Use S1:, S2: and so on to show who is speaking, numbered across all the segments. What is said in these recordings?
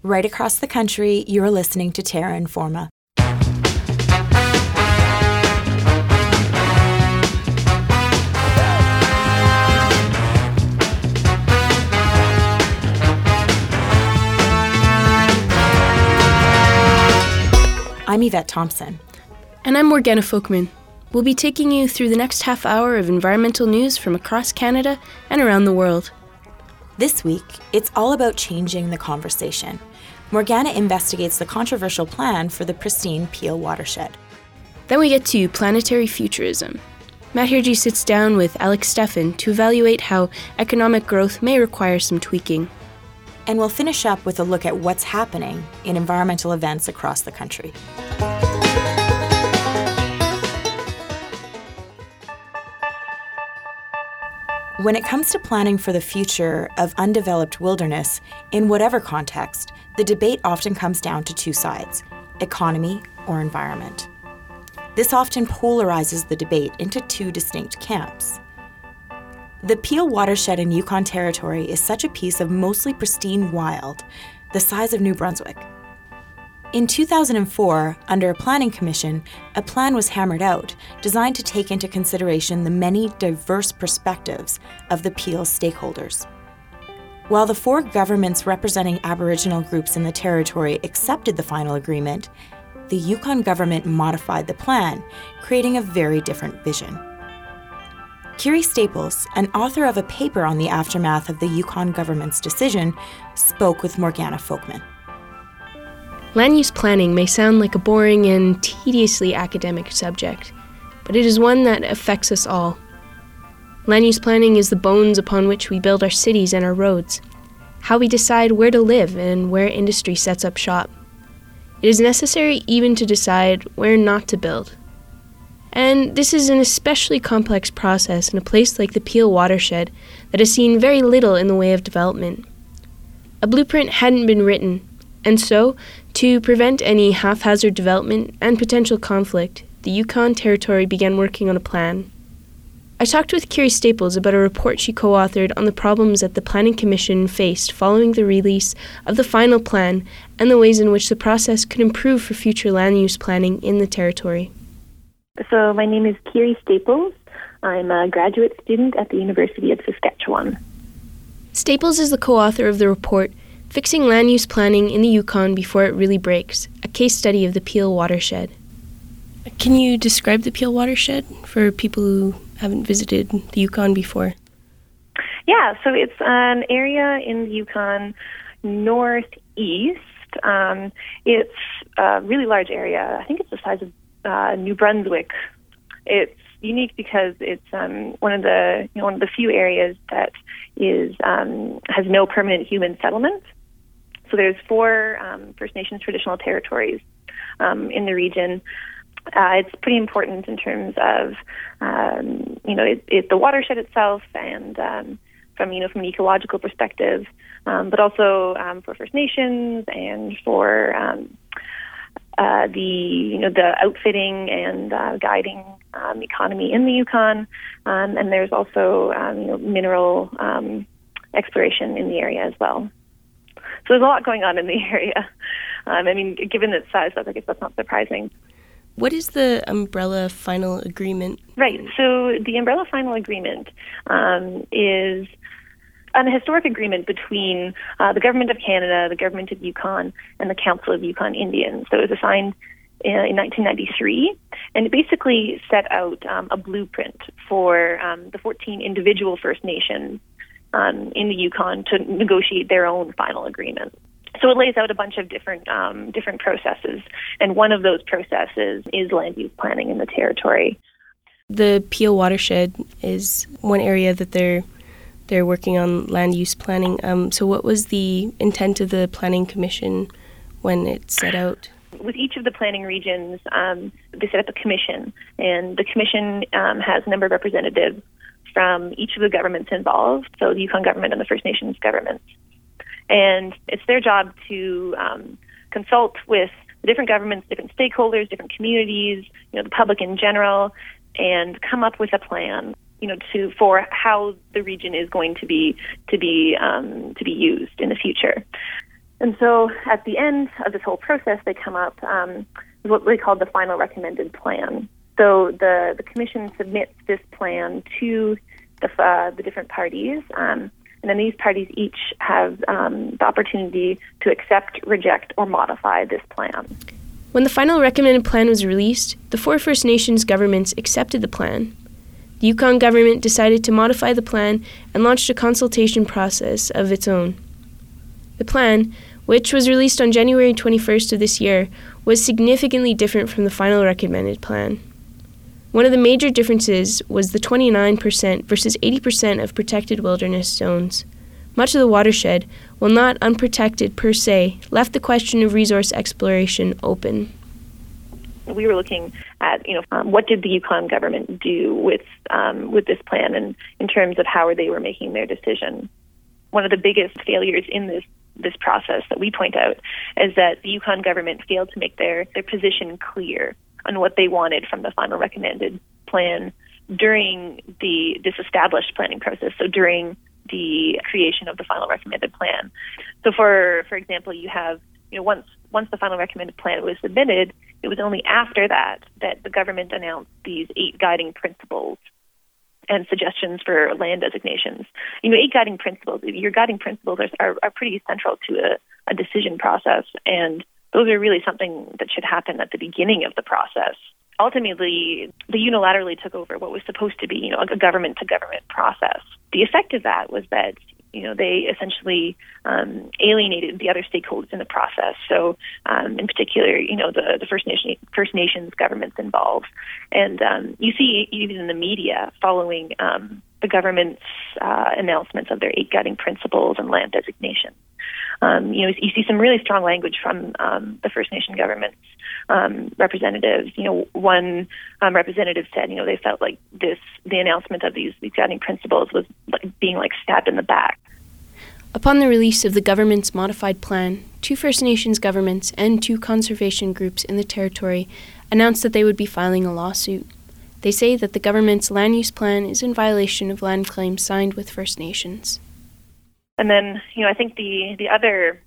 S1: Right across the country, you're listening to Terra Informa. I'm Yvette Thompson.
S2: And I'm Morgana Folkman. We'll be taking you through the next half hour of environmental news from across Canada and around the world.
S1: This week, it's all about changing the conversation. Morgana investigates the controversial plan for the pristine Peel watershed.
S2: Then we get to planetary futurism. Matt Hirji sits down with Alex Steffen to evaluate how economic growth may require some tweaking.
S1: And we'll finish up with a look at what's happening in environmental events across the country. When it comes to planning for the future of undeveloped wilderness, in whatever context, the debate often comes down to two sides, economy or environment. This often polarizes the debate into two distinct camps. The Peel watershed in Yukon Territory is such a piece of mostly pristine wild, the size of New Brunswick. In 2004, under a planning commission, a plan was hammered out, designed to take into consideration the many diverse perspectives of the Peel stakeholders. While the four governments representing Aboriginal groups in the territory accepted the final agreement, the Yukon government modified the plan, creating a very different vision. Kiri Staples, an author of a paper on the aftermath of the Yukon government's decision, spoke with Morgana Folkman.
S2: Land use planning may sound like a boring and tediously academic subject, but it is one that affects us all. Land use planning is the bones upon which we build our cities and our roads, how we decide where to live and where industry sets up shop. It is necessary even to decide where not to build. And this is an especially complex process in a place like the Peel watershed that has seen very little in the way of development. A blueprint hadn't been written, and so, to prevent any haphazard development and potential conflict, the Yukon Territory began working on a plan. I talked with Kiri Staples about a report she co-authored on the problems that the Planning Commission faced following the release of the final plan and the ways in which the process could improve for future land use planning in the territory.
S3: So my name is Kiri Staples. I'm a graduate student at the University of Saskatchewan.
S2: Staples is the co-author of the report, Fixing Land Use Planning in the Yukon Before It Really Breaks, a case study of the Peel watershed. Can you describe the Peel watershed for people who haven't visited the Yukon before?
S3: Yeah, so it's an area in the Yukon northeast. It's a really large area. I think it's the size of New Brunswick. It's unique because it's one of the few areas that has no permanent human settlement. So there's four First Nations traditional territories in the region. It's pretty important in terms of the watershed itself and from an ecological perspective, but also for First Nations and for the outfitting and guiding economy in the Yukon, and there's also mineral exploration in the area as well. So there's a lot going on in the area. Given its size, I guess that's not surprising.
S2: What is the Umbrella Final Agreement?
S3: Right. So the Umbrella Final Agreement is an historic agreement between the Government of Canada, the Government of Yukon, and the Council of Yukon Indians. So it was signed in 1993, and it basically set out a blueprint for the 14 individual First Nations in the Yukon to negotiate their own final agreement. So it lays out a bunch of different processes, and one of those processes is land use planning in the territory.
S2: The Peel watershed is one area that they're working on land use planning. So what was the intent of the Planning Commission when it set out?
S3: With each of the planning regions, they set up a commission, and the commission has a number of representatives from each of the governments involved, so the Yukon government and the First Nations governments. And it's their job to consult with the different governments, different stakeholders, different communities, the public in general, and come up with a plan, for how the region is going to be used in the future. And so at the end of this whole process, they come up with what they call the final recommended plan. So the commission submits this plan to the different parties, and then these parties each have the opportunity to accept, reject, or modify this plan.
S2: When the final recommended plan was released, the 4 First Nations governments accepted the plan. The Yukon government decided to modify the plan and launched a consultation process of its own. The plan, which was released on January 21st of this year, was significantly different from the final recommended plan. One of the major differences was the 29% versus 80% of protected wilderness zones. Much of the watershed, while not unprotected per se, left the question of resource exploration open.
S3: We were looking at, what did the Yukon government do with this plan, and in terms of how they were making their decision. One of the biggest failures in this process that we point out is that the Yukon government failed to make their position clear on what they wanted from the final recommended plan during this established planning process, so during the creation of the final recommended plan. So for example, you have, once the final recommended plan was submitted, it was only after that the government announced these 8 guiding principles and suggestions for land designations. 8 guiding principles. Your guiding principles are pretty central to a decision process, and those are really something that should happen at the beginning of the process. Ultimately, they unilaterally took over what was supposed to be, a government-to-government process. The effect of that was that, they essentially alienated the other stakeholders in the process. So, in particular, the First Nations governments involved, and you see even in the media following the government's announcements of their 8 guiding principles and land designations. You see some really strong language from the First Nation government's representatives. One representative said, they felt like the announcement of these guiding principles was being stabbed in the back.
S2: Upon the release of the government's modified plan, 2 First Nations governments and 2 conservation groups in the territory announced that they would be filing a lawsuit. They say that the government's land use plan is in violation of land claims signed with First Nations.
S3: And then, I think the other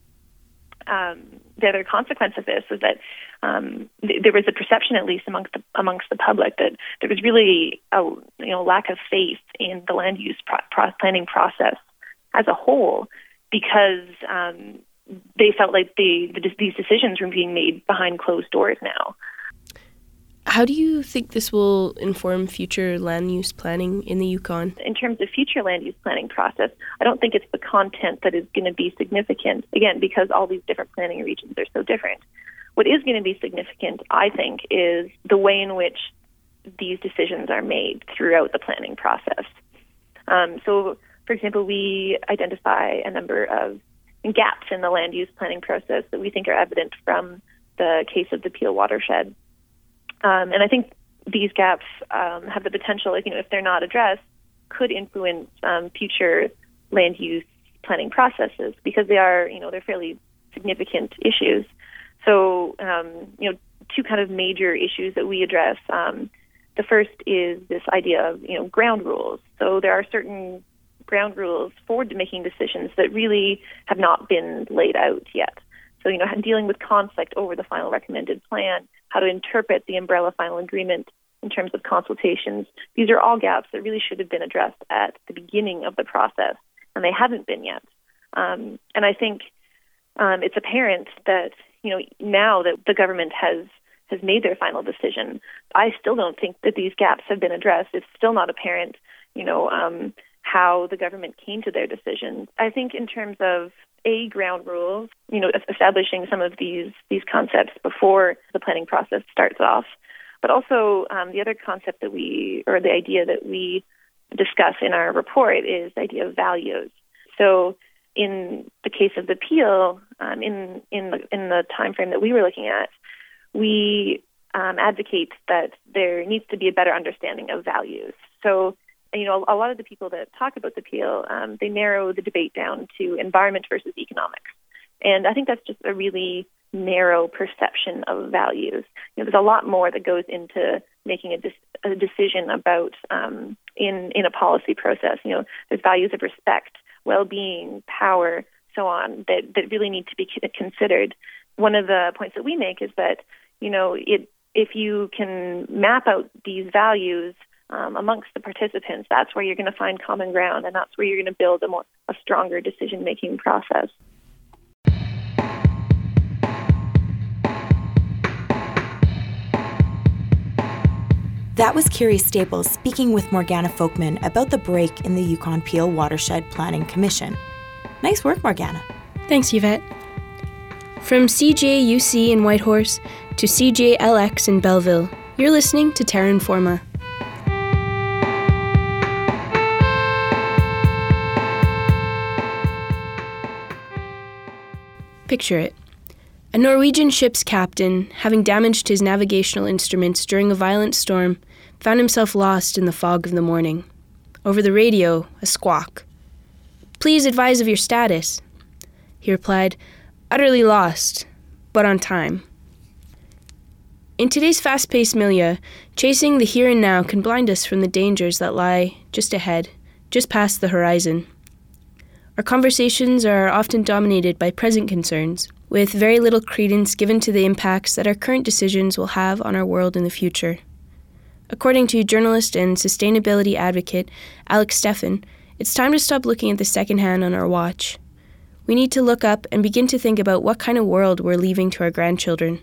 S3: consequence of this was that there was a perception, at least amongst the public, that there was really a lack of faith in the land use planning process as a whole, because they felt like these decisions were being made behind closed doors now.
S2: How do you think this will inform future land use planning in the Yukon?
S3: In terms of future land use planning process, I don't think it's the content that is going to be significant, again, because all these different planning regions are so different. What is going to be significant, I think, is the way in which these decisions are made throughout the planning process. So, for example, we identify a number of gaps in the land use planning process that we think are evident from the case of the Peel watershed. And I think these gaps have the potential, if they're not addressed, could influence future land use planning processes, because they are, they're fairly significant issues. So, 2 kind of major issues that we address. The first is this idea of, ground rules. So there are certain ground rules for making decisions that really have not been laid out yet. So, dealing with conflict over the final recommended plan, how to interpret the umbrella final agreement in terms of consultations. These are all gaps that really should have been addressed at the beginning of the process, and they haven't been yet. And I think it's apparent that, now that the government has made their final decision, I still don't think that these gaps have been addressed. It's still not apparent, how the government came to their decision. I think in terms of ground rules, establishing some of these concepts before the planning process starts off. But also the other concept the idea that we discuss in our report is the idea of values. So in the case of the Peel, in the time frame that we were looking at, we advocate that there needs to be a better understanding of values. So a lot of the people that talk about the Peel, they narrow the debate down to environment versus economics. And I think that's just a really narrow perception of values. There's a lot more that goes into making a decision about in a policy process. There's values of respect, well-being, power, so on that really need to be considered. One of the points that we make is that, if you can map out these values amongst the participants, that's where you're going to find common ground, and that's where you're going to build a stronger decision-making process.
S1: That was Kiri Staples speaking with Morgana Folkman about the break in the Yukon-Peel Watershed Planning Commission. Nice work, Morgana.
S2: Thanks, Yvette. From CJUC in Whitehorse to CJLX in Belleville, you're listening to Terra Informa. Picture it. A Norwegian ship's captain, having damaged his navigational instruments during a violent storm, found himself lost in the fog of the morning. Over the radio, a squawk. "Please advise of your status." He replied, "Utterly lost, but on time." In today's fast-paced milieu, chasing the here and now can blind us from the dangers that lie just ahead, just past the horizon. Our conversations are often dominated by present concerns, with very little credence given to the impacts that our current decisions will have on our world in the future. According to journalist and sustainability advocate Alex Steffen, it's time to stop looking at the second hand on our watch. We need to look up and begin to think about what kind of world we're leaving to our grandchildren.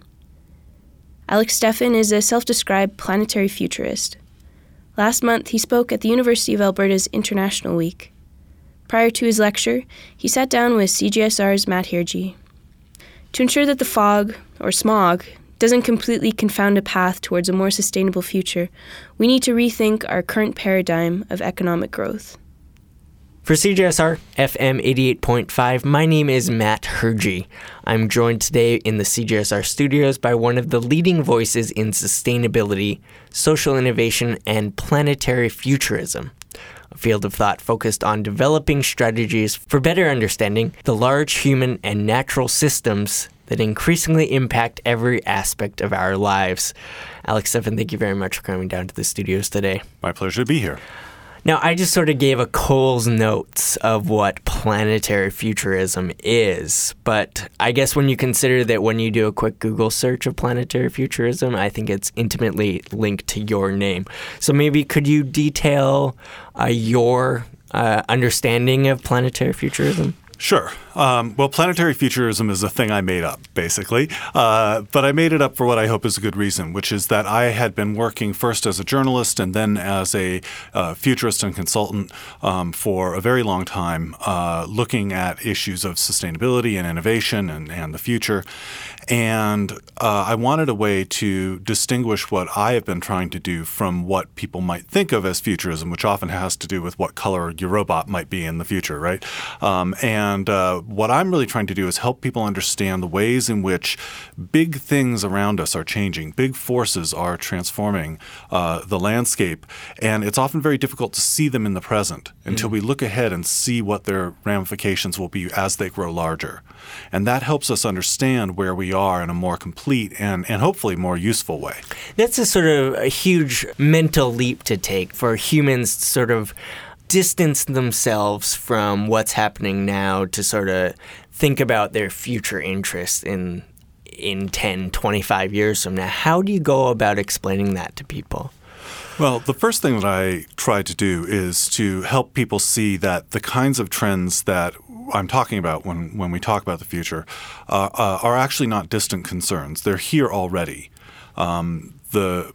S2: Alex Steffen is a self-described planetary futurist. Last month, he spoke at the University of Alberta's International Week. Prior to his lecture, he sat down with CJSR's Matt Hirji. To ensure that the fog, or smog, doesn't completely confound a path towards a more sustainable future, we need to rethink our current paradigm of economic growth.
S4: For CJSR FM 88.5, my name is Matt Hirji. I'm joined today in the CJSR studios by one of the leading voices in sustainability, social innovation, and planetary futurism, a field of thought focused on developing strategies for better understanding the large human and natural systems that increasingly impact every aspect of our lives. Alex Steffen, thank you very much for coming down to the studios today.
S5: My pleasure to be here.
S4: Now, I just sort of gave a Cole's Notes of what planetary futurism is, but I guess when you consider that when you do a quick Google search of planetary futurism, I think it's intimately linked to your name. So maybe could you detail your understanding of planetary futurism?
S5: Sure. Well, planetary futurism is a thing I made up, basically. But I made it up for what I hope is a good reason, which is that I had been working first as a journalist and then as a futurist and consultant for a very long time, looking at issues of sustainability and innovation and the future. And I wanted a way to distinguish what I have been trying to do from what people might think of as futurism, which often has to do with what color your robot might be in the future, right? And what I'm really trying to do is help people understand the ways in which big things around us are changing. Big forces are transforming the landscape, and it's often very difficult to see them in the present until we look ahead and see what their ramifications will be as they grow larger. And that helps us understand where we are in a more complete and hopefully more useful way.
S4: That's a sort of a huge mental leap to take for humans to sort of distance themselves from what's happening now to sort of think about their future interests in 10, 25 years from now. How do you go about explaining that to people?
S5: Well, the first thing that I try to do is to help people see that the kinds of trends that I'm talking about when we talk about the future are actually not distant concerns. They're here already. What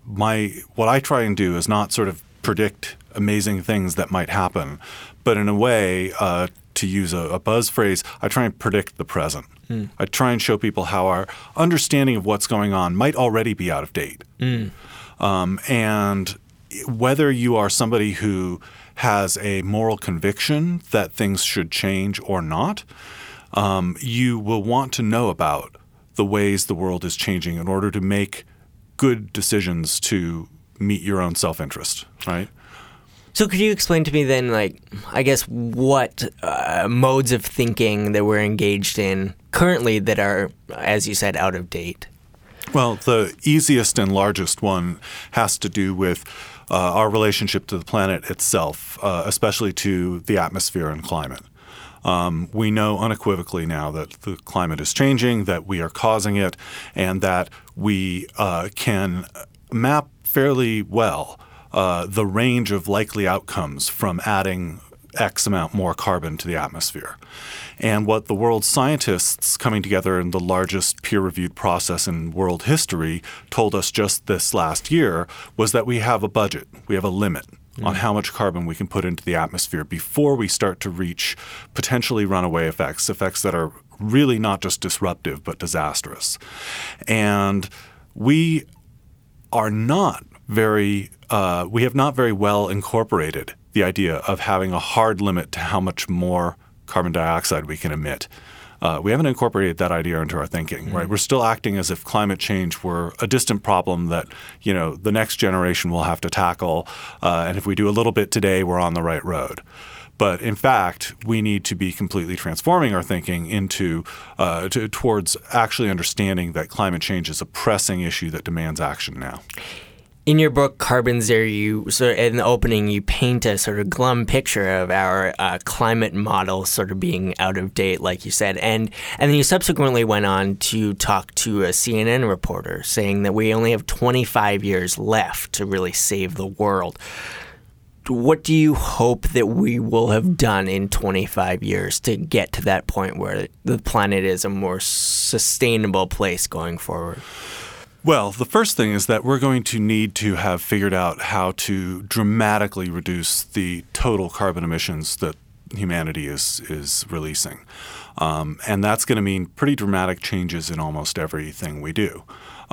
S5: I try and do is not sort of predict amazing things that might happen, but in a way, to use a buzz phrase, I try and predict the present. I try and show people how our understanding of what's going on might already be out of date. And whether you are somebody who has a moral conviction that things should change or not, you will want to know about the ways the world is changing in order to make good decisions to meet your own self-interest, right?
S4: So could you explain to me then, I guess, what modes of thinking that we're engaged in currently that are, as you said, out of date?
S5: Well, the easiest and largest one has to do with our relationship to the planet itself, especially to the atmosphere and climate. We know unequivocally now that the climate is changing, that we are causing it, and that we can map fairly well the range of likely outcomes from adding X amount more carbon to the atmosphere. And what the world's scientists coming together in the largest peer-reviewed process in world history told us just this last year was that we have a budget, we have a limit on how much carbon we can put into the atmosphere before we start to reach potentially runaway effects that are really not just disruptive but disastrous. And we are not we have not very well incorporated the idea of having a hard limit to how much more carbon dioxide we can emit. We haven't incorporated that idea into our thinking, right? We're still acting as if climate change were a distant problem that, the next generation will have to tackle. And if we do a little bit today, we're on the right road. But in fact, we need to be completely transforming our thinking towards actually understanding that climate change is a pressing issue that demands action now.
S4: In your book, Carbon Zero, in the opening, you paint a sort of glum picture of our climate model sort of being out of date, like you said. And then you subsequently went on to talk to a CNN reporter saying that we only have 25 years left to really save the world. What do you hope that we will have done in 25 years to get to that point where the planet is a more sustainable place going forward?
S5: Well, the first thing is that we're going to need to have figured out how to dramatically reduce the total carbon emissions that humanity is releasing. And that's going to mean pretty dramatic changes in almost everything we do.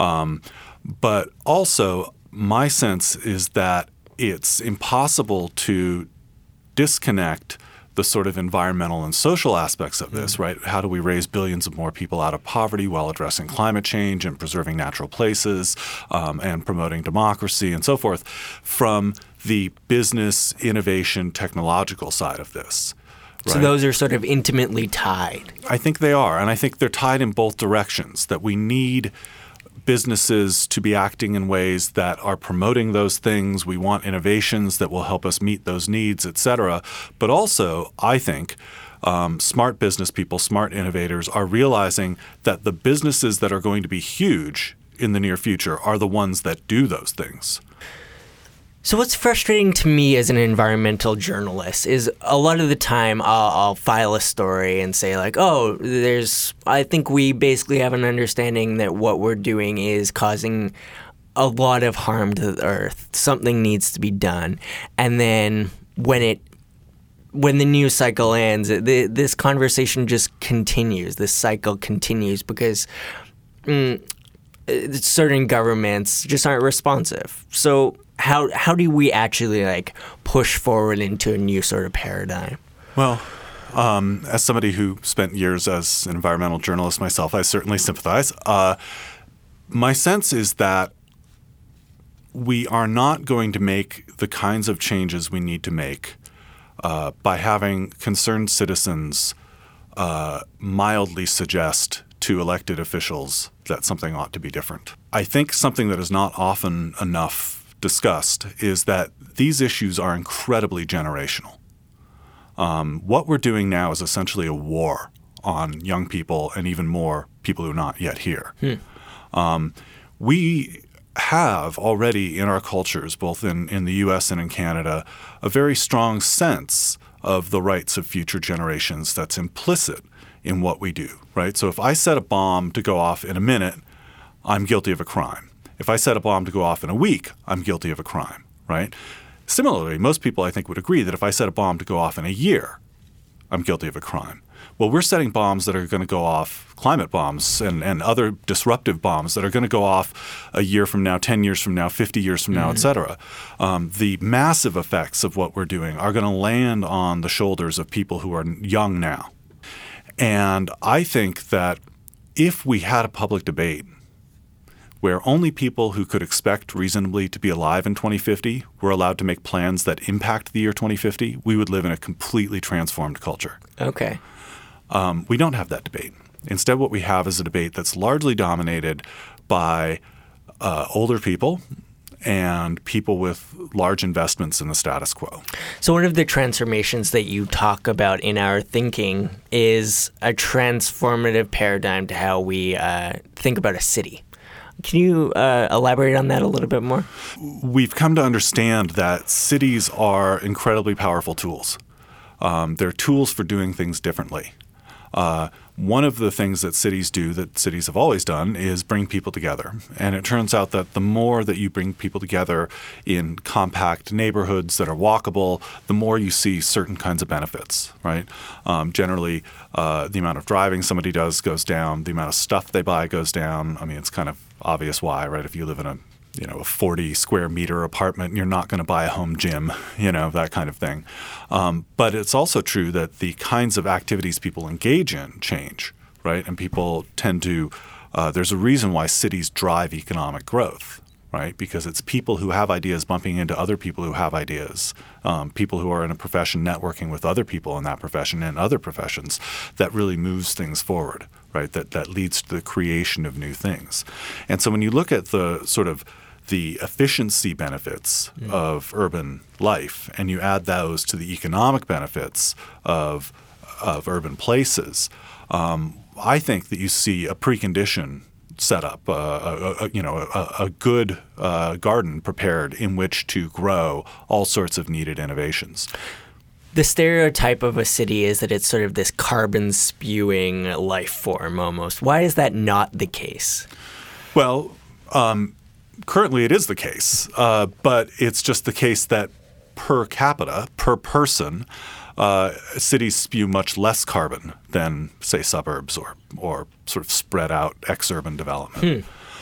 S5: But also, my sense is that it's impossible to disconnect the sort of environmental and social aspects of this, right? How do we raise billions of more people out of poverty while addressing climate change and preserving natural places and promoting democracy and so forth from the business, innovation, technological side of this? Right?
S4: So those are sort of intimately tied.
S5: I think they are, and I think they're tied in both directions, that we need businesses to be acting in ways that are promoting those things. We want innovations that will help us meet those needs, et cetera. But also, I think, smart business people, smart innovators are realizing that the businesses that are going to be huge in the near future are the ones that do those things.
S4: So what's frustrating to me as an environmental journalist is a lot of the time I'll file a story and say like, I think we basically have an understanding that what we're doing is causing a lot of harm to the earth. Something needs to be done. And then when the news cycle ends, this conversation just continues. This cycle continues because certain governments just aren't responsive. So how do we actually push forward into a new sort of paradigm?
S5: Well, as somebody who spent years as an environmental journalist myself, I certainly sympathize. My sense is that we are not going to make the kinds of changes we need to make by having concerned citizens mildly suggest to elected officials that something ought to be different. I think something that is not often enough discussed is that these issues are incredibly generational. What we're doing now is essentially a war on young people and even more people who are not yet here. We have already in our cultures, both in the U.S. and in Canada, a very strong sense of the rights of future generations that's implicit in what we do, right? So if I set a bomb to go off in a minute, I'm guilty of a crime. If I set a bomb to go off in a week, I'm guilty of a crime, right? Similarly, most people, I think, would agree that if I set a bomb to go off in a year, I'm guilty of a crime. Well, we're setting bombs that are going to go off, climate bombs and other disruptive bombs that are going to go off a year from now, 10 years from now, 50 years from now, et cetera. The massive effects of what we're doing are going to land on the shoulders of people who are young now. And I think that if we had a public debate where only people who could expect reasonably to be alive in 2050 were allowed to make plans that impact the year 2050, we would live in a completely transformed culture.
S4: Okay.
S5: We don't have that debate. Instead, what we have is a debate that's largely dominated by older people and people with large investments in the status quo.
S4: So one of the transformations that you talk about in our thinking is a transformative paradigm to how we think about a city. Can you elaborate on that a little bit more?
S5: We've come to understand that cities are incredibly powerful tools. They're tools for doing things differently. One of the things that cities do, that cities have always done, is bring people together. And it turns out that the more that you bring people together in compact neighborhoods that are walkable, the more you see certain kinds of benefits, right? Generally, the amount of driving somebody does goes down. The amount of stuff they buy goes down. I mean, it's kind of obvious why, right? If you live in a 40 square meter apartment, you're not going to buy a home gym, that kind of thing. But it's also true that the kinds of activities people engage in change, right? And people tend to, there's a reason why cities drive economic growth, right? Because it's people who have ideas bumping into other people who have ideas, people who are in a profession networking with other people in that profession and other professions that really moves things forward, right? That leads to the creation of new things. And so when you look at the sort of the efficiency benefits of urban life, and you add those to the economic benefits of urban places, I think that you see a precondition set up, a good garden prepared in which to grow all sorts of needed innovations.
S4: The stereotype of a city is that it's sort of this carbon-spewing life form almost. Why is that not the case?
S5: Well, currently it is the case, but it's just the case that per capita, per person, cities spew much less carbon than, say, suburbs or sort of spread out exurban development.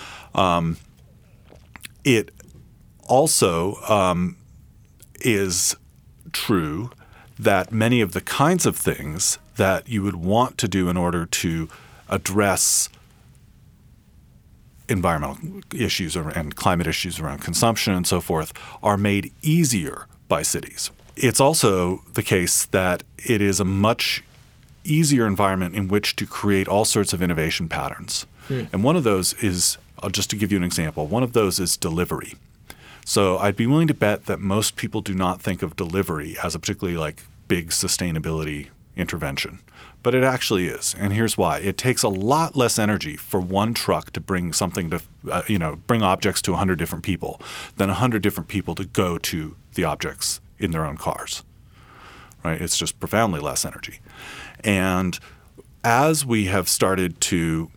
S5: It also is true that many of the kinds of things that you would want to do in order to address environmental issues and climate issues around consumption and so forth are made easier by cities. It's also the case that it is a much easier environment in which to create all sorts of innovation patterns. And one of those is, just to give you an example, one of those is delivery. So I'd be willing to bet that most people do not think of delivery as a particularly big sustainability intervention. But it actually is, and here's why. It takes a lot less energy for one truck to bring something to, bring objects to 100 different people than 100 different people to go to the objects in their own cars, right? It's just profoundly less energy. And as we have started to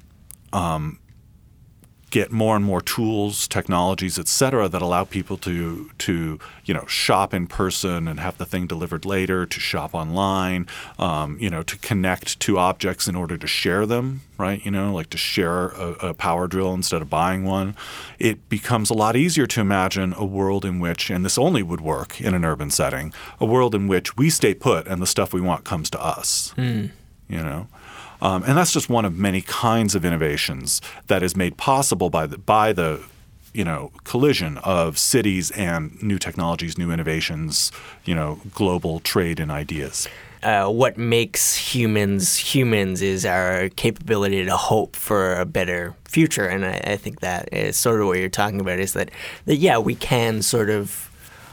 S5: get more and more tools, technologies, et cetera, that allow people to shop in person and have the thing delivered later, to shop online, to connect to objects in order to share them, right? Like to share a power drill instead of buying one. It becomes a lot easier to imagine a world in which, and this only would work in an urban setting, a world in which we stay put and the stuff we want comes to us, And that's just one of many kinds of innovations that is made possible by the collision of cities and new technologies, new innovations, global trade in ideas.
S4: What makes humans is our capability to hope for a better future. And I think that is sort of what you're talking about, is that we can sort of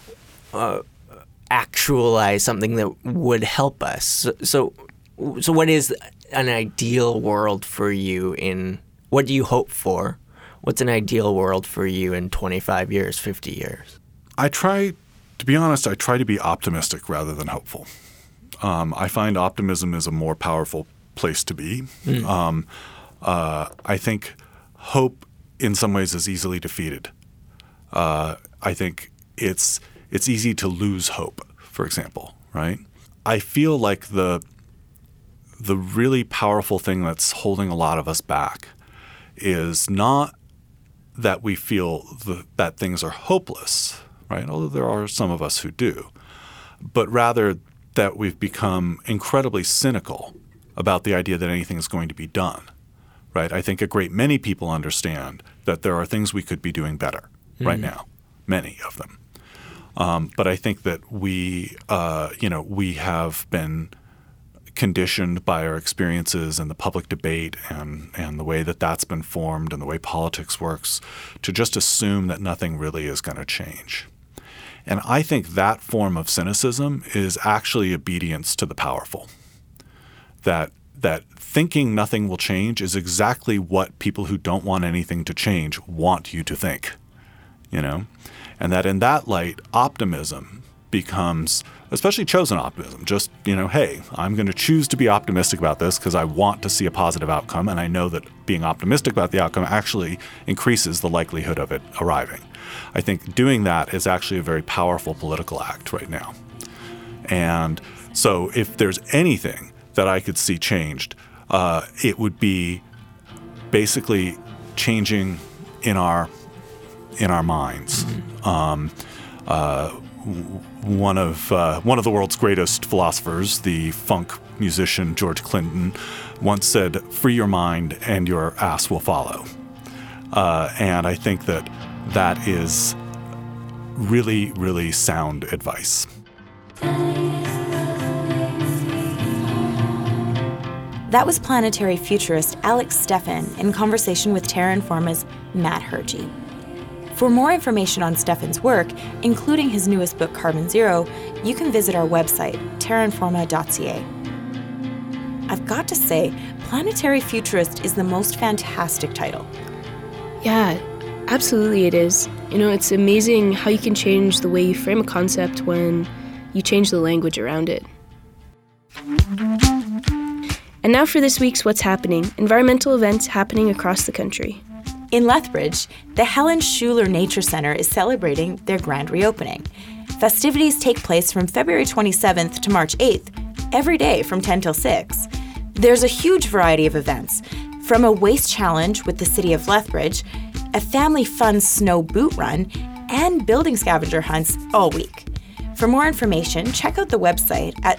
S4: actualize something that would help us. So what is an ideal world for you what do you hope for? What's an ideal world for you in 25 years, 50 years?
S5: To be honest, I try to be optimistic rather than hopeful. I find optimism is a more powerful place to be. I think hope in some ways is easily defeated. I think it's easy to lose hope, for example, right? I feel like the really powerful thing that's holding a lot of us back is not that we feel that things are hopeless, right? Although there are some of us who do, but rather that we've become incredibly cynical about the idea that anything is going to be done, right? I think a great many people understand that there are things we could be doing better right now, many of them. But I think that we have been conditioned by our experiences and the public debate and the way that that's been formed and the way politics works to just assume that nothing really is going to change. And I think that form of cynicism is actually obedience to the powerful. That thinking nothing will change is exactly what people who don't want anything to change want you to think, And that in that light, optimism becomes, especially chosen optimism, just, hey, I'm going to choose to be optimistic about this because I want to see a positive outcome, and I know that being optimistic about the outcome actually increases the likelihood of it arriving. I think doing that is actually a very powerful political act right now. And so if there's anything that I could see changed, it would be basically changing in our minds. One of the world's greatest philosophers, the funk musician George Clinton, once said, "Free your mind and your ass will follow." And I think that is really, really sound advice.
S1: That was planetary futurist Alex Steffen in conversation with Terra Informa's Matt Hergy. For more information on Steffen's work, including his newest book, Carbon Zero, you can visit our website, terrainforma.ca. I've got to say, Planetary Futurist is the most fantastic title.
S2: Yeah, absolutely it is. It's amazing how you can change the way you frame a concept when you change the language around it. And now for this week's What's Happening, environmental events happening across the country.
S1: In Lethbridge, the Helen Schuler Nature Center is celebrating their grand reopening. Festivities take place from February 27th to March 8th, every day from 10 till 6. There's a huge variety of events, from a waste challenge with the city of Lethbridge, a family fun snow boot run, and building scavenger hunts all week. For more information, check out the website at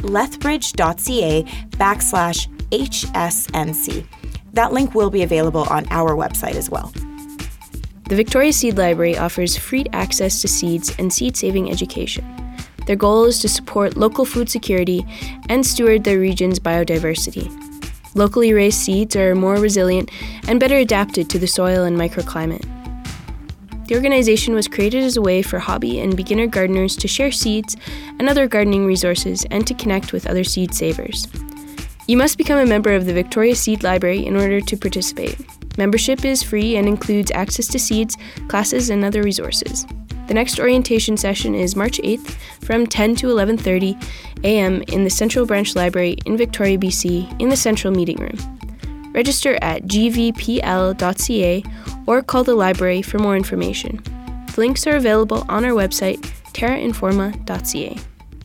S1: lethbridge.ca/HSNC. That link will be available on our website as well.
S2: The Victoria Seed Library offers free access to seeds and seed-saving education. Their goal is to support local food security and steward their region's biodiversity. Locally raised seeds are more resilient and better adapted to the soil and microclimate. The organization was created as a way for hobby and beginner gardeners to share seeds and other gardening resources and to connect with other seed savers. You must become a member of the Victoria Seed Library in order to participate. Membership is free and includes access to seeds, classes, and other resources. The next orientation session is March 8th from 10 to 11:30 a.m. in the Central Branch Library in Victoria, BC, in the Central Meeting Room. Register at gvpl.ca or call the library for more information. The links are available on our website, terrainforma.ca.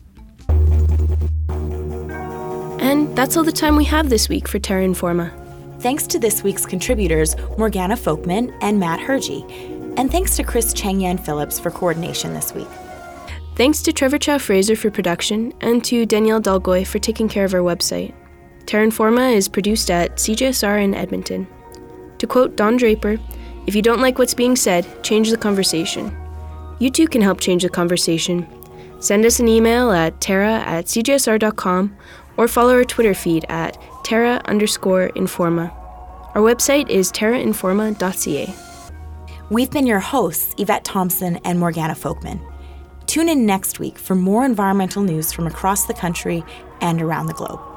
S2: And that's all the time we have this week for Terra Informa.
S1: Thanks to this week's contributors, Morgana Folkman and Matt Hergy. And thanks to Chris Cheng-Yan Phillips for coordination this week.
S2: Thanks to Trevor Chow Fraser for production and to Danielle Dalgoy for taking care of our website. Terra Informa is produced at CJSR in Edmonton. To quote Don Draper, "If you don't like what's being said, change the conversation." You too can help change the conversation. Send us an email at terra@cjsr.com or follow our Twitter feed at terra_informa. Our website is terrainforma.ca.
S1: We've been your hosts, Yvette Thompson and Morgana Folkman. Tune in next week for more environmental news from across the country and around the globe.